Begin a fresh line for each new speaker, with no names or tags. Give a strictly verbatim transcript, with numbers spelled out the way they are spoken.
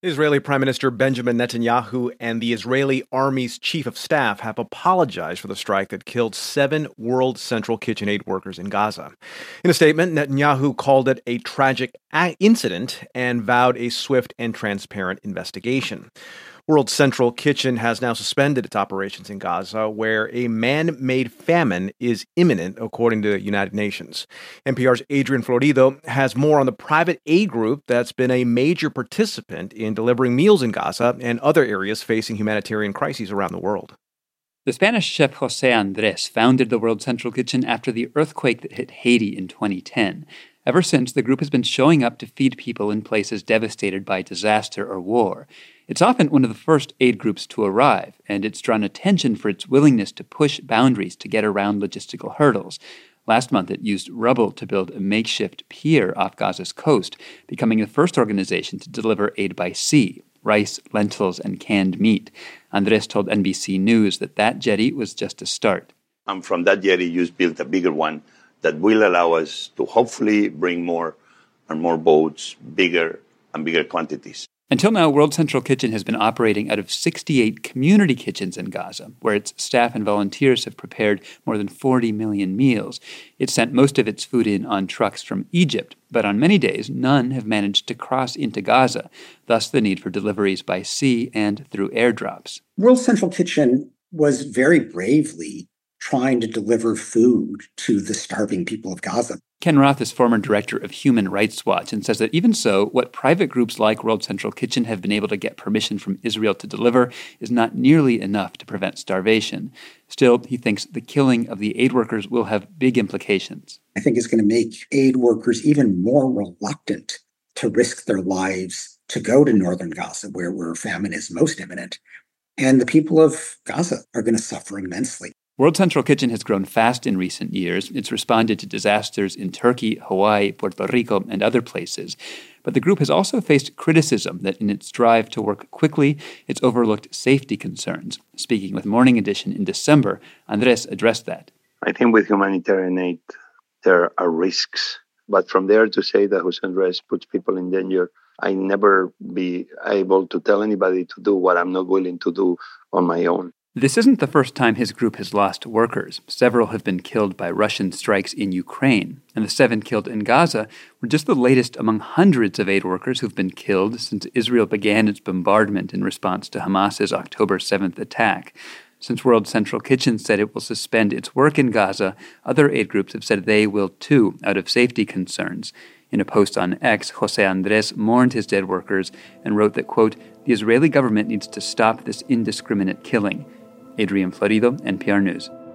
Israeli Prime Minister Benjamin Netanyahu and the Israeli Army's chief of staff have apologized for the strike that killed seven World Central Kitchen aid workers in Gaza. In a statement, Netanyahu called it a tragic incident and vowed a swift and transparent investigation. World Central Kitchen has now suspended its operations in Gaza, where a man-made famine is imminent, according to the United Nations. N P R's Adrian Florido has more on the private aid group that's been a major participant in delivering meals in Gaza and other areas facing humanitarian crises around the world.
The Spanish chef José Andrés founded the World Central Kitchen after the earthquake that hit Haiti in twenty ten. Ever since, the group has been showing up to feed people in places devastated by disaster or war. It's often one of the first aid groups to arrive, and it's drawn attention for its willingness to push boundaries to get around logistical hurdles. Last month, it used rubble to build a makeshift pier off Gaza's coast, becoming the first organization to deliver aid by sea, rice, lentils, and canned meat. Andrés told N B C News that that jetty was just a start.
And from that jetty, you built a bigger one that will allow us to hopefully bring more and more boats, bigger and bigger quantities.
Until now, World Central Kitchen has been operating out of sixty-eight community kitchens in Gaza, where its staff and volunteers have prepared more than forty million meals. It sent most of its food in on trucks from Egypt, but on many days, none have managed to cross into Gaza, thus the need for deliveries by sea and through airdrops.
World Central Kitchen was very bravely trying to deliver food to the starving people of Gaza.
Ken Roth is former director of Human Rights Watch and says that even so, what private groups like World Central Kitchen have been able to get permission from Israel to deliver is not nearly enough to prevent starvation. Still, he thinks the killing of the aid workers will have big implications.
I think it's going to make aid workers even more reluctant to risk their lives to go to northern Gaza, where, where famine is most imminent. And the people of Gaza are going to suffer immensely.
World Central Kitchen has grown fast in recent years. It's responded to disasters in Turkey, Hawaii, Puerto Rico, and other places. But the group has also faced criticism that in its drive to work quickly, it's overlooked safety concerns. Speaking with Morning Edition in December, Andrés addressed that.
I think with humanitarian aid, there are risks. But from there to say that José Andrés puts people in danger, I never be able to tell anybody to do what I'm not willing to do on my own.
This isn't the first time his group has lost workers. Several have been killed by Russian strikes in Ukraine, and the seven killed in Gaza were just the latest among hundreds of aid workers who've been killed since Israel began its bombardment in response to Hamas's October seventh attack. Since World Central Kitchen said it will suspend its work in Gaza, other aid groups have said they will too, out of safety concerns. In a post on X, José Andrés mourned his dead workers and wrote that, quote, "The Israeli government needs to stop this indiscriminate killing." Adrian Florido, N P R News.